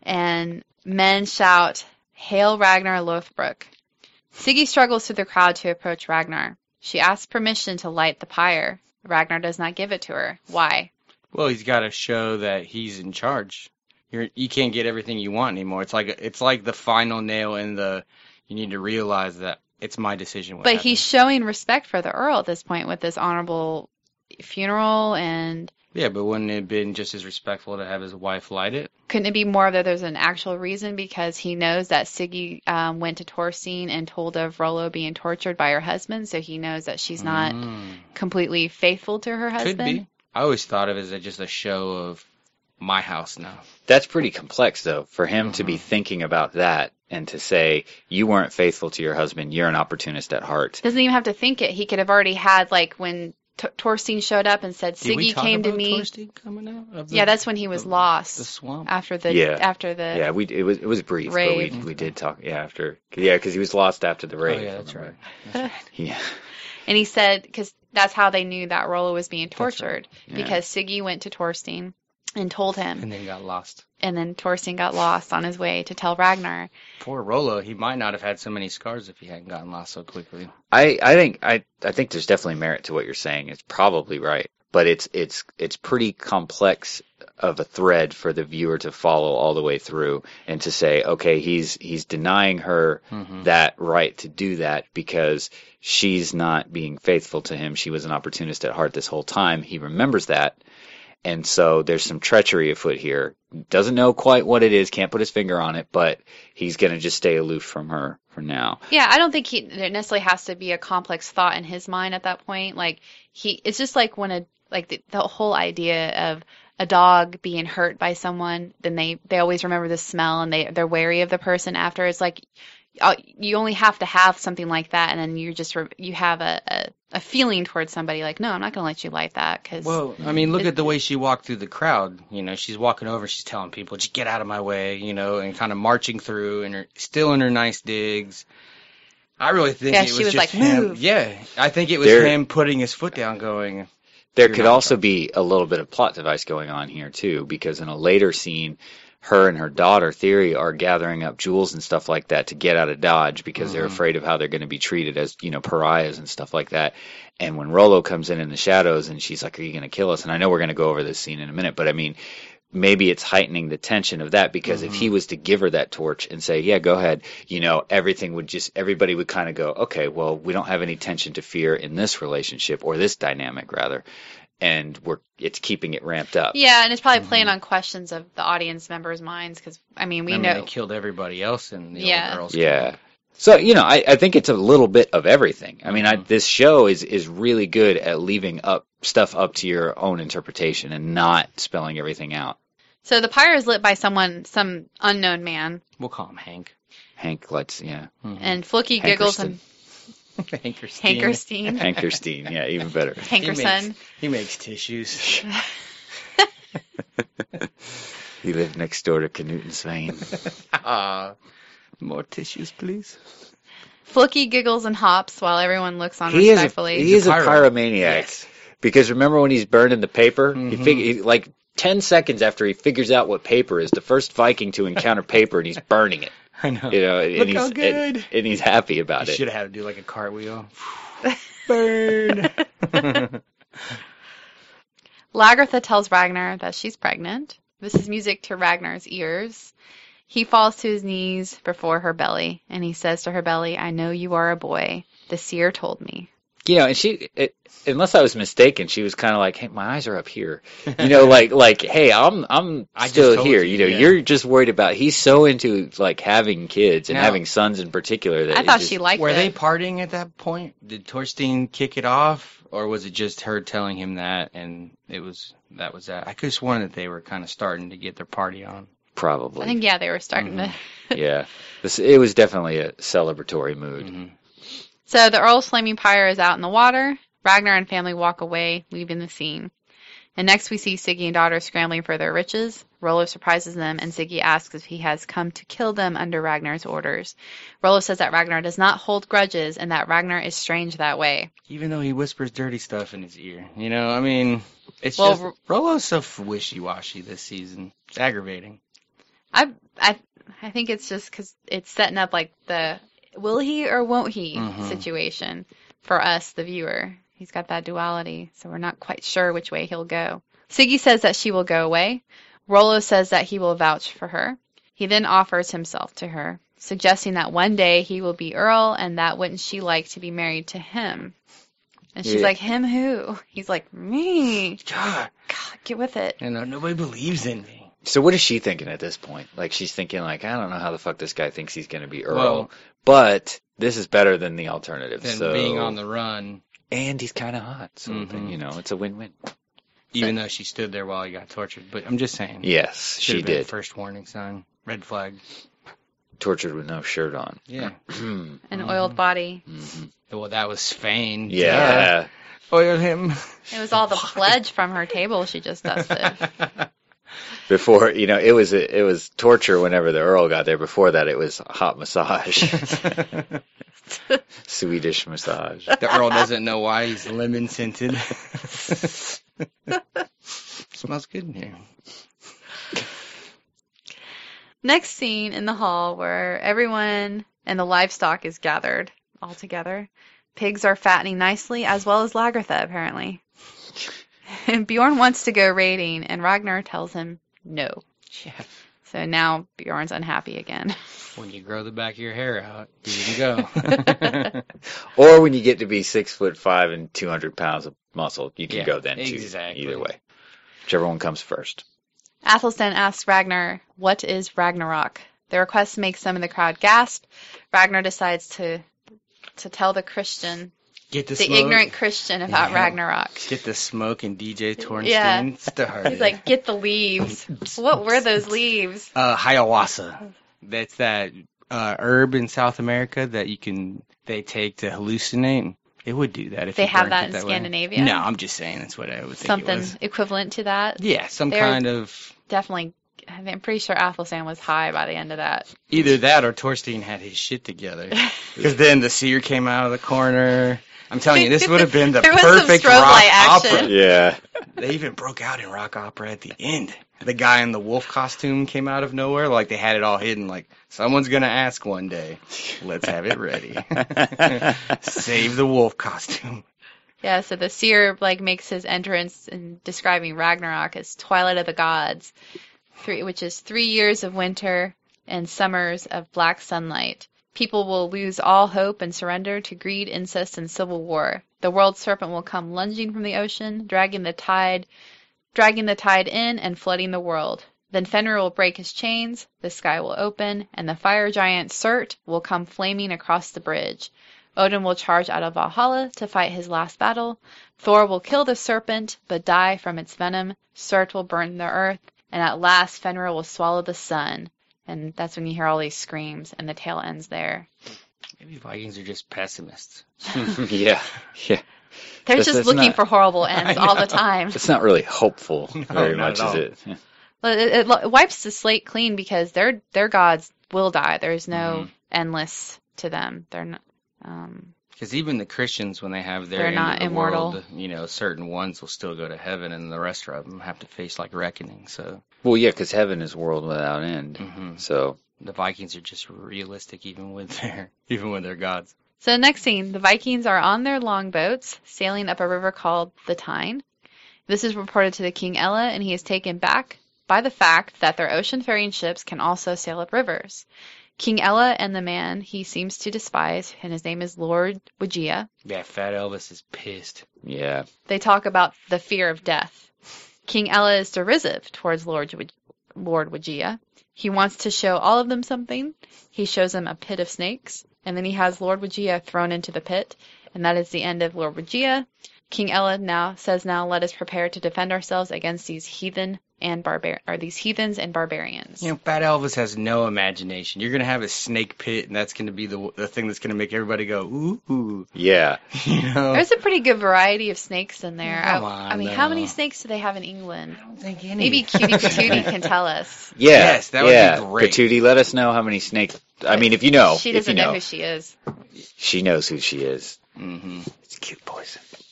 and men shout, "Hail Ragnar Lothbrok." Siggy struggles through the crowd to approach Ragnar. She asks permission to light the pyre. Ragnar does not give it to her. Why? Well, he's got to show that he's in charge. You can't get everything you want anymore. It's like the final nail in the. You need to realize that it's my decision. But he's showing respect for the Earl at this point with this honorable funeral, and yeah, but wouldn't it have been just as respectful to have his wife light it? couldn't it be more that there's an actual reason because he knows that Siggy went to Torstein and told of Rollo being tortured by her husband, so he knows that she's not completely faithful to her husband? Could be. I always thought of it as just a show of my house now. That's pretty complex, though, for him to be thinking about that and to say, you weren't faithful to your husband, you're an opportunist at heart. Doesn't even have to think it. He could have already had, like, when Torstein showed up and said, Siggy came to me. Torstein coming out? Yeah, that's when he was lost. The swamp. After the Yeah, it was brief, raid. but we did talk. Yeah, because he was lost after the raid. Oh yeah, that's right. That's right. Yeah. And he said, because that's how they knew that Rollo was being tortured, Yeah. because Siggy went to Torstein and told him, And then got lost. and then Torstein got lost on his way to tell Ragnar. Poor Rollo, he might not have had so many scars if he hadn't gotten lost so quickly. I think there's definitely merit to what you're saying. It's probably right, but it's pretty complex of a thread for the viewer to follow all the way through and to say, okay, he's denying her that right to do that because she's not being faithful to him. She was an opportunist at heart this whole time. He remembers that. And so there's some treachery afoot here. Doesn't know quite what it is, can't put his finger on it, but he's going to just stay aloof from her for now. Yeah, I don't think there necessarily has to be a complex thought in his mind at that point. Like it's just like when the whole idea of a dog being hurt by someone, then they always remember the smell and they're wary of the person after. It's like you only have to have something like that, and then you have a feeling towards somebody like, no, I'm not going to let you light that. Well, I mean, look at the way she walked through the crowd. You know, she's walking over, she's telling people, just get out of my way, you know, and kind of marching through, and still in her nice digs. I really think it was she was just like, him. move. Yeah, I think it was him putting his foot down, going. There could also be a little bit of plot device going on here too, because in a later scene, her and her daughter, Theory, are gathering up jewels and stuff like that to get out of Dodge because they're afraid of how they're going to be treated as, you know, pariahs and stuff like that. And when Rollo comes in the shadows and she's like, are you going to kill us? And I know we're going to go over this scene in a minute, but I mean, maybe it's heightening the tension of that because if he was to give her that torch and say, yeah, go ahead, you know, everybody would kind of go, okay, well, we don't have any tension to fear in this relationship or this dynamic rather. And it's keeping it ramped up. Yeah, and it's probably playing on questions of the audience members' minds because, I mean, we know. They killed everybody else in the old girls. Yeah. So, you know, I think it's a little bit of everything. I mean, this show is really good at leaving stuff up to your own interpretation and not spelling everything out. So the pyre is lit by some unknown man. We'll call him Hank. Hank lights, yeah. And Floki giggles and Hankerstein. Hankerstein, yeah, even better. Hankerson. He makes tissues. He lived next door to Canute and Svein. More tissues, please. Floki giggles and hops while everyone looks on respectfully. He is a pyromaniac. Yes. Because remember when he's burning the paper? Like 10 seconds after he figures out what paper is, the first Viking to encounter paper, and he's burning it. I know. You know, Look how good. And he's happy about it. Should have had to do like a cartwheel. Burn. Lagertha tells Ragnar that she's pregnant. This is music to Ragnar's ears. He falls to his knees before her belly, and he says to her belly, I know you are a boy. The seer told me. You know, and unless I was mistaken, she was kind of like, hey, my eyes are up here. You know, like, hey, I'm still here. You know, you're just worried about, he's so into, like, having kids and having sons in particular. That I thought she liked it. Were they partying at that point? Did Torstein kick it off? Or was it just her telling him that and that was that? I could have sworn that they were kind of starting to get their party on. Probably. I think, they were starting to. Yeah. It was definitely a celebratory mood. So the Earl's flaming pyre is out in the water. Ragnar and family walk away, leaving the scene. And next we see Siggy and daughter scrambling for their riches. Rollo surprises them, and Siggy asks if he has come to kill them under Ragnar's orders. Rollo says that Ragnar does not hold grudges, and that Ragnar is strange that way. Even though he whispers dirty stuff in his ear. You know, I mean, It's Well, just Rolo's so wishy-washy this season. It's aggravating. I think it's just because it's setting up like the will he or won't he situation for us, the viewer. He's got that duality, so we're not quite sure which way he'll go. Siggy says that she will go away. Rollo says that he will vouch for her. He then offers himself to her, suggesting that one day he will be Earl and that wouldn't she like to be married to him. And she's like, him who? He's like, me. God, get with it. and nobody believes in me. So what is she thinking at this point? Like, she's thinking, like, I don't know how the fuck this guy thinks he's going to be Earl, Well, but this is better than the alternative. Than So being on the run, and he's kind of hot, so you know, it's a win-win. even though she stood there while he got tortured. But I'm just saying. Yes, she Should've been a did. first warning sign. Red flag. Tortured with no shirt on. Yeah. An oiled body. Well, that was Fane. Yeah. Oil him. It was all the pledge from her table she just dusted. Before, you know, it was torture whenever the Earl got there. Before that, it was hot massage. Swedish massage. The Earl doesn't know why he's lemon scented. Smells good in here. Next scene in the hall where everyone and the livestock is gathered all together. Pigs are fattening nicely, as well as Lagertha, apparently. And Bjorn wants to go raiding, and Ragnar tells him no. Yeah. So now Bjorn's unhappy again. When you grow the back of your hair out, you can go. Or when you get to be 6'5" and 200 pounds of muscle, you can Yeah, go then too. exactly. Either way, whichever one comes first. Athelstan asks Ragnar, what is Ragnarok? The request makes some in the crowd gasp. Ragnar decides to tell the Christian, Get the the smoke. ignorant Christian about Yeah. Ragnarok. Get the smoke and DJ Tornstein Yeah. started. He's like, get the leaves. What were those leaves? Hiawatha. That's that herb in South America that they take to hallucinate. It would do that if They you have burnt that it in that way. Scandinavia? No, I'm just saying that's what I would think Something it was. equivalent to that? Yeah, some They're- kind of Definitely. I'm pretty sure Athelstan was high by the end of that. either that or Torstein had his shit together. Because then the seer came out of the corner. I'm telling you, this would have been the There was some perfect strobe rock light action. opera. Yeah. They even broke out in rock opera at the end. The guy in the wolf costume came out of nowhere, like they had it all hidden. Like someone's gonna ask one day. Let's have it ready. Save the wolf costume. Yeah, so the seer makes his entrance in describing Ragnarok as Twilight of the Gods, which is 3 years of winter and summers of black sunlight. People will lose all hope and surrender to greed, incest, and civil war. The world serpent will come lunging from the ocean, dragging the tide in and flooding the world. Then Fenrir will break his chains, the sky will open, and the fire giant Surt will come flaming across the bridge. Odin will charge out of Valhalla to fight his last battle. Thor will kill the serpent, but die from its venom. Surt will burn the earth, and at last Fenrir will swallow the sun. And that's when you hear all these screams, and the tale ends there. Maybe Vikings are just pessimists. Yeah. Yeah. They're That's- just that's looking not- for horrible ends all the time. It's not really hopeful very not much, at is all. it? Yeah. But it wipes the slate clean because their gods will die. There's no endless to them. They're not. Because even the Christians, when they have their They're end not of the immortal. world, certain ones will still go to heaven, and the rest of them have to face reckoning. So Well, yeah, because heaven is world without end. So the Vikings are just realistic, even with their gods. So next scene, the Vikings are on their longboats sailing up a river called the Tyne. This is reported to the King Ella, and he is taken back by the fact that their ocean-faring ships can also sail up rivers. King Ella and the man he seems to despise, and his name is Lord Wigia, Yeah, Fat Elvis is pissed. yeah, they talk about the fear of death. King Ella is derisive towards Lord Wigia. He wants to show all of them something. He shows them a pit of snakes, and then he has Lord Wigia thrown into the pit, and that is the end of Lord Wigia. King Ella now says, let us prepare to defend ourselves against these heathens and barbarians. Fat Elvis has no imagination. You're gonna have a snake pit, and that's gonna be the thing that's gonna make everybody go ooh. yeah. There's a pretty good variety of snakes in there. Come I on, mean, how many though. snakes do they have in England? I don't think any. Maybe Cutie Patootie can tell us. Yeah. Yes, that would be yeah. great. Patootie, let us know how many snakes. I mean, if you know. She if you doesn't know who she is. She knows who she is. Mm-hmm. It's a cute poison.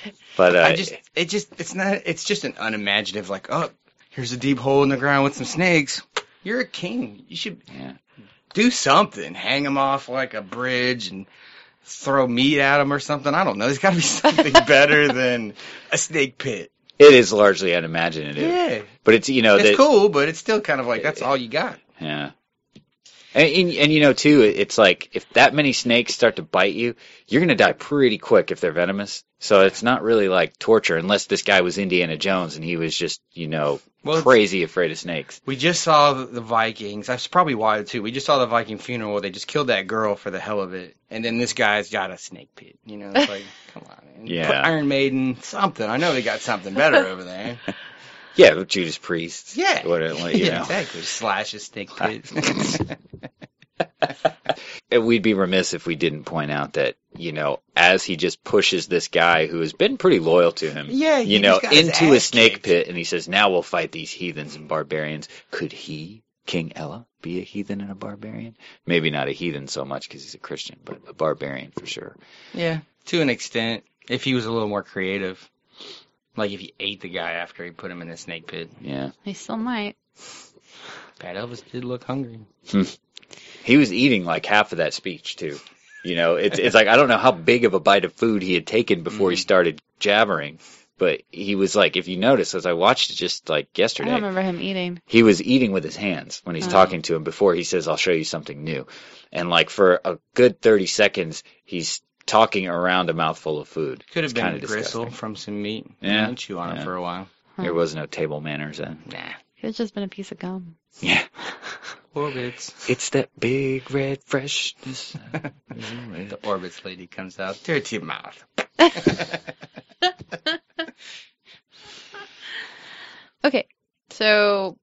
But it's just an unimaginative, like, oh, here's a deep hole in the ground with some snakes. You're a king. You should do something. Hang them off like a bridge and throw meat at them or something. I don't know. There's got to be something better than a snake pit. it is largely unimaginative. Yeah. But it's, It's cool, but it's still kind of like, that's all you got. Yeah. And too, it's like, if that many snakes start to bite you, you're going to die pretty quick if they're venomous. So it's not really like torture, unless this guy was Indiana Jones and he was just, crazy afraid of snakes. We just saw the Vikings. That's probably why, too. We just saw the Viking funeral where they just killed that girl for the hell of it. And then this guy's got a snake pit. It's like, come on, man. Yeah. Put Iron Maiden, something. I know they got something better over there. Yeah, Judas Priest. Yeah. Yeah, exactly. Slash a snake pit. We'd be remiss if we didn't point out that, as he just pushes this guy who has been pretty loyal to him, into a snake pit, and he says, now we'll fight these heathens and barbarians. Could he, King Ella, be a heathen and a barbarian? Maybe not a heathen so much because he's a Christian, but a barbarian for sure. Yeah, to an extent, if he was a little more creative. Like if he ate the guy after he put him in the snake pit. Yeah. He still might. Bad Elvis did look hungry. He was eating like half of that speech, too. It's like, I don't know how big of a bite of food he had taken before he started jabbering. But he was like, if you notice, as I watched it just like yesterday. I don't remember him eating. He was eating with his hands when he's talking to him before he says, I'll show you something new. And like for a good 30 seconds, he's talking around a mouthful of food. Could have been a disgusting. gristle from some meat. Yeah. And chew on it for a while. There was no table manners then. Nah. Could have just been a piece of gum. Yeah. Orbits. It's that big red freshness. The Orbits lady comes out. Dirty mouth. Okay. So,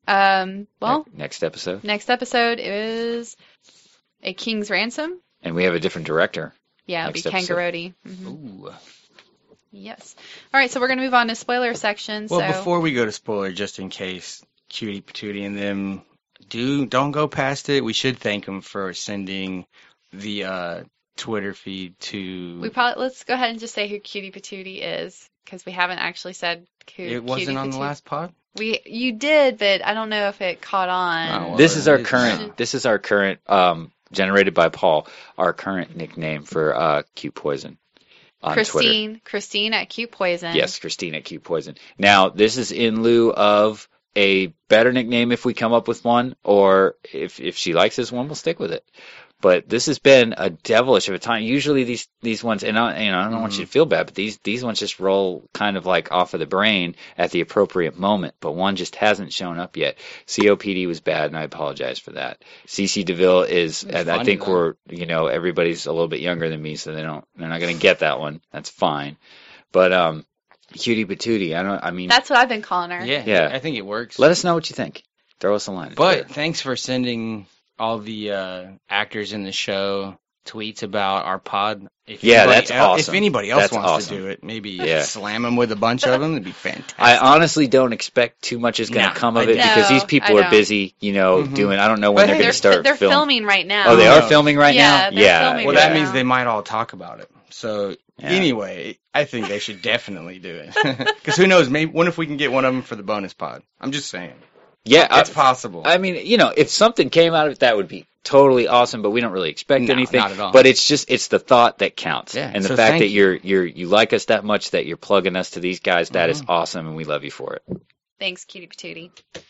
Next episode. next episode is A King's Ransom. And we have a different director. Yeah, it'll Next be episode. Kangaroo. Mm-hmm. Ooh. Yes. All right, so we're going to move on to spoiler section. Well, so before we go to spoiler, just in case Cutie Patootie and them don't go past it, we should thank them for sending the Twitter feed to. let's go ahead and just say who Cutie Patootie is, because we haven't actually said who. It wasn't Cutie on the Patootie- last pod. You did, but I don't know if it caught on. Oh, well, This is our it current. This is our current. Generated by Paul. Our current nickname for Cute Poison on Twitter. Christine at Cute Poison. Yes, Christine at Cute Poison. Now, this is in lieu of a better nickname if we come up with one, or if she likes this one, we'll stick with it. But this has been a devilish of a time. Usually these ones, and I don't want you to feel bad, but these ones just roll kind of like off of the brain at the appropriate moment. But one just hasn't shown up yet. COPD was bad, and I apologize for that. CC DeVille is, and I think we're, everybody's a little bit younger than me, so they're not going to get that one. That's fine. But Cutie Patootie, That's what I've been calling her. Yeah. I think it works. let us know what you think. Throw us a line. But thanks for sending all the actors in the show tweets about our pod. That's awesome. If anybody else That's wants awesome. to do it, maybe Yeah. slam them with a bunch of them. It'd be fantastic. I honestly don't expect too much is going to come of it No, because these people I are don't. busy, doing. I don't know when But they're hey, going to start They're filming. filming right now. Oh, they Oh, are no. filming right Yeah, now. they're filming Well, right that now. means they might all talk about it. So Yeah. anyway, I think they should definitely do it. Because who knows? Maybe what if we can get one of them for the bonus pod? I'm just saying. Yeah, It's possible. I mean, if something came out of it, that would be totally awesome. But we don't really expect No, anything. not at all. But it's the thought that counts, Yeah, and the so fact thank that you like us that much, that you're plugging us to these guys. That is Mm-hmm. awesome, and we love you for it. Thanks, Cutie Patootie.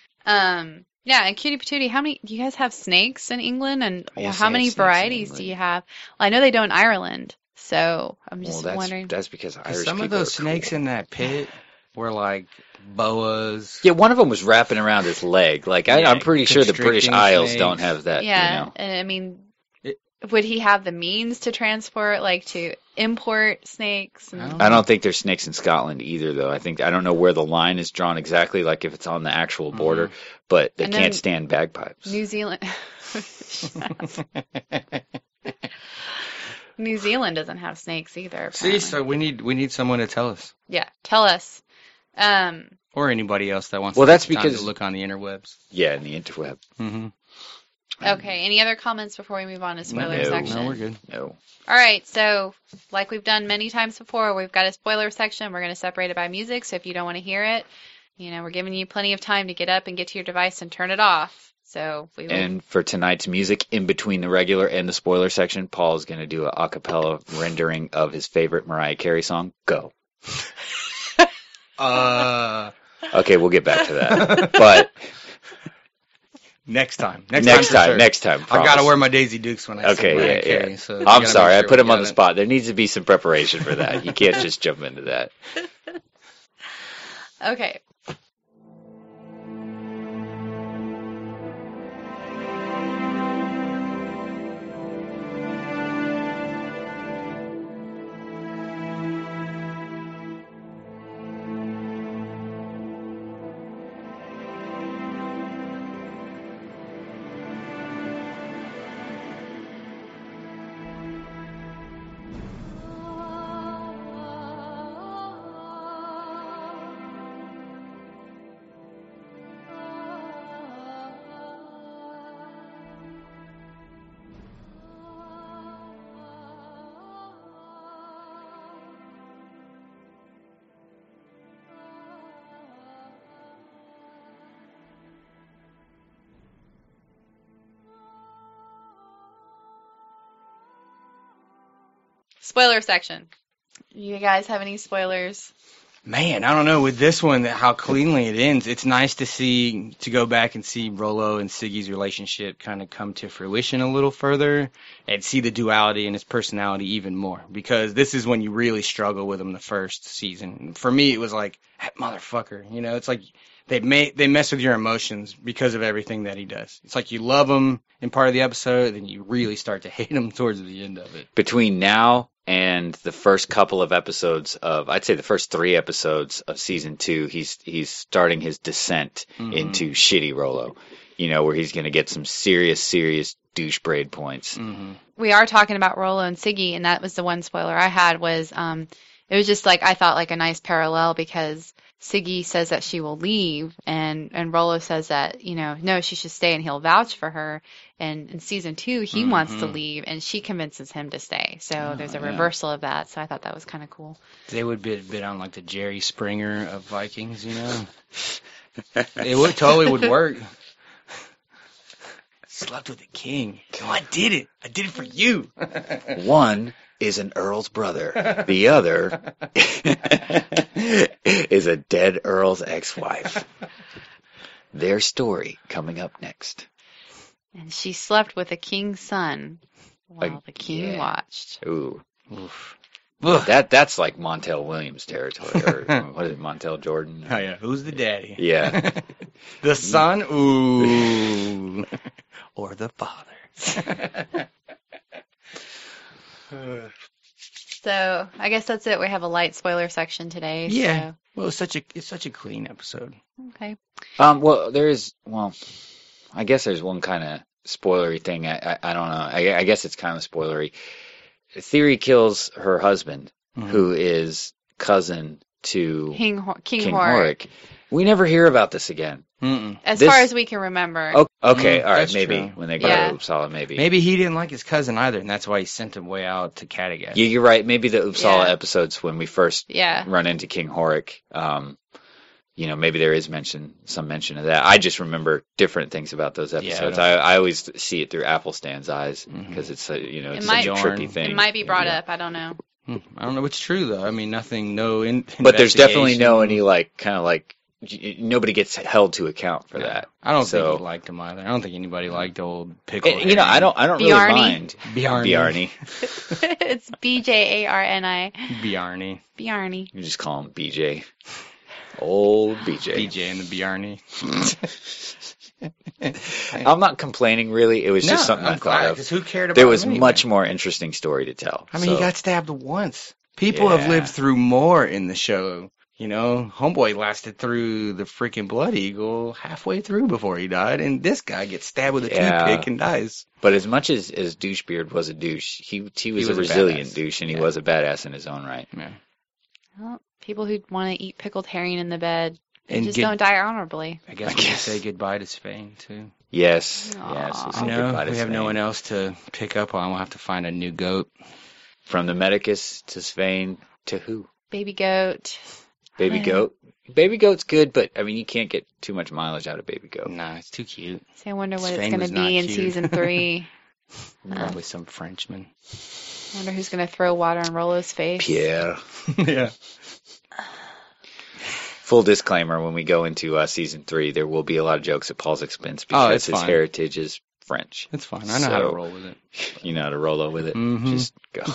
Yeah, and Cutie Patootie, how many do you guys have snakes in England, and Yes, how they have many snakes in varieties do England. you have? Well, I know they don't in Ireland, so I'm just wondering. That's because Irish Some of people those are snakes cool. in that pit were like boas. Yeah, one of them was wrapping around his leg. Like I'm pretty sure the British constricting Isles snakes. don't have that. Yeah, and I mean, It- would he have the means to transport, like to import snakes? And, I don't think there's snakes in Scotland either, though. I don't know where the line is drawn exactly, like if it's on the actual border, but they And can't then stand bagpipes. New Zealand. New Zealand doesn't have snakes either. See, Apparently. so we need someone to tell us, Yeah, tell us. or anybody else that wants. Well, to that's take time to because- look on the interwebs. Yeah, in the interweb. Mm-hmm. Okay, any other comments before we move on to spoiler No. section? No, we're good. No. All right, so like we've done many times before, we've got a spoiler section. We're going to separate it by music, so if you don't want to hear it, we're giving you plenty of time to get up and get to your device and turn it off. So we will. And for tonight's music, in between the regular and the spoiler section, Paul's going to do a cappella rendering of his favorite Mariah Carey song, Go. Okay, we'll get back to that. But Next time. next for sure. time. I gotta promise. wear my Daisy Dukes when I Okay, see Mariah yeah. Carey, so you I'm gotta sorry, make I sure put we him on got the it. spot. There needs to be some preparation for that. You can't just jump into that. Okay. Spoiler section. You guys have any spoilers? Man, I don't know. With this one, how cleanly it ends, it's nice to go back and see Rollo and Siggy's relationship kind of come to fruition a little further and see the duality in his personality even more. Because this is when you really struggle with him the first season. For me, it was like, that motherfucker. It's like they mess with your emotions because of everything that he does. It's like you love him in part of the episode, then you really start to hate him towards the end of it. Between now and the first couple of episodes I'd say the first 3 episodes of season 2, he's starting his descent into shitty Rollo, where he's going to get some serious douche braid points. We are talking about Rollo and Siggy, and that was the one spoiler I had was it was just like I thought like a nice parallel because Siggy says that she will leave and Rollo says that, no, she should stay and he'll vouch for her. And in season 2, he wants to leave and she convinces him to stay. So there's a reversal of that. So I thought that was kind of cool. They would be a bit on like the Jerry Springer of Vikings, It totally would work. Slept with the king. Oh, I did it. I did it for you. One is an Earl's brother. The other is a dead Earl's ex-wife. Their story coming up next. And she slept with a king's son while the king yeah. watched. Ooh. Oof. That's like Montel Williams territory, or what is it, Montel Jordan? Oh yeah, who's the daddy? Yeah. The son? Ooh. Or the father. So I guess that's it. We have a light spoiler section today. Yeah. Well, it's such a clean episode. So. Okay. I guess there's one kind of spoilery thing. I don't know. I guess it's kind of spoilery. Theory kills her husband, who is cousin to King King Horik. Horik. We never hear about this again. As far as we can remember. Oh, okay, all right, that's maybe true. when they go Yeah. to Uppsala, maybe. Maybe he didn't like his cousin either, and that's why he sent him way out to Kattegat. Yeah, you're right. Maybe the Uppsala Yeah. episodes when we first Yeah. run into King Horik, maybe there is some mention of that. I just remember different things about those episodes. I always see it through Aphelstan's eyes because it's a it's might- a tricky thing. It might be brought up. I don't know. I don't know what's true though. I mean, nothing, But there's definitely no investigation. nobody gets held to account for that. I don't So- think he liked him either. I don't think anybody liked old pickle. I don't really Bjarni. mind Bjarni. It's BJARNI. Bjarni. Bjarni. You just call him BJ. Old BJ. BJ and the Bjarni. I'm not complaining really. It was just something I thought of. Because who cared about There was him anyway? much more interesting story to tell. I mean, so. he got stabbed once. People have Yeah. lived through more in the show. Homeboy lasted through the freaking Blood Eagle halfway through before he died, and this guy gets stabbed with a Yeah. toothpick and dies. But as much as Douchebeard was a douche, he was was a a resilient badass. douche, and he Yeah. was a badass in his own right. Yeah. Well, people who want to eat pickled herring in the bed, they And just get- don't die honorably. I guess we can say goodbye to Spain, too. Yes. Aw. Yes. I we I said know goodbye to we have no Svein. one else to pick up on. We'll have to find a new goat. From the Medicus to Svein to who? Baby goat. Baby goat. Baby goat's good, but I mean you can't get too much mileage out of baby goat. Nah, it's too cute. See, I wonder what it's Spain going was to not be in cute. season 3. Probably some Frenchman. I wonder who's going to throw water on Rollo's face. Pierre. Yeah. Full disclaimer: when we go into season 3, there will be a lot of jokes at Paul's expense because it's his fine. heritage is French. It's fine. I know how to So- roll with it. You know how to Rollo with it. Mhm. Just go.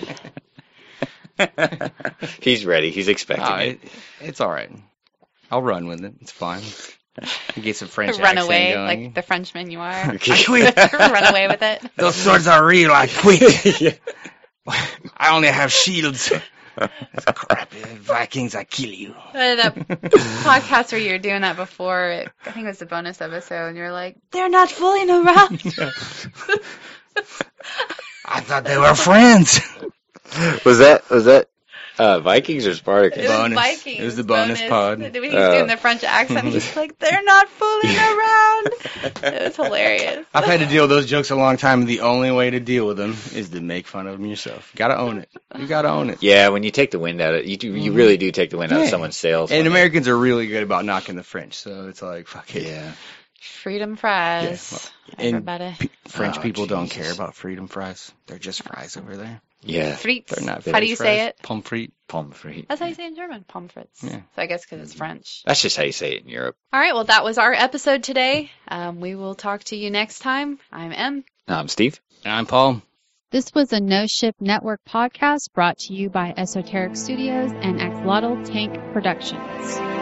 He's ready. He's expecting Oh, it. it's all right. I'll run with it. It's fine. Get some French Run accent away going. like the Frenchman you are. Quick. Run away with it. Those swords are real. Like quick. I only have shields. That's crap. Vikings, I kill you. That podcast where you were doing that before, I think it was the bonus episode, and you're like, they're not fooling around. I thought they were friends. Was that Vikings or Spartacus? It was Bonus. Vikings. It was the bonus pod. When he's doing the French accent, he's like, they're not fooling around. It was hilarious. I've had to deal with those jokes a long time, and the only way to deal with them is to make fun of them yourself. You gotta own it. You gotta own it. Yeah, when you take the wind out of it, you really do take the wind out of Yeah. someone's sails. And when Americans are really good about knocking the French, so it's like, fuck they- it. Yeah. Freedom fries. And Everybody. French Oh, people don't Jesus. care about freedom fries. They're just fries over there. Yeah. Frites. They're not How do you French say fries. it? Pommes frites. Pommes frites. That's how you say it in German. Pommes frites. Yeah. So I guess because it's French. That's just how you say it in Europe. All right. Well, that was our episode today. We will talk to you next time. I'm Em. I'm Steve. And I'm Paul. This was a No Ship Network podcast brought to you by Esoteric Studios and Axolotl Tank Productions.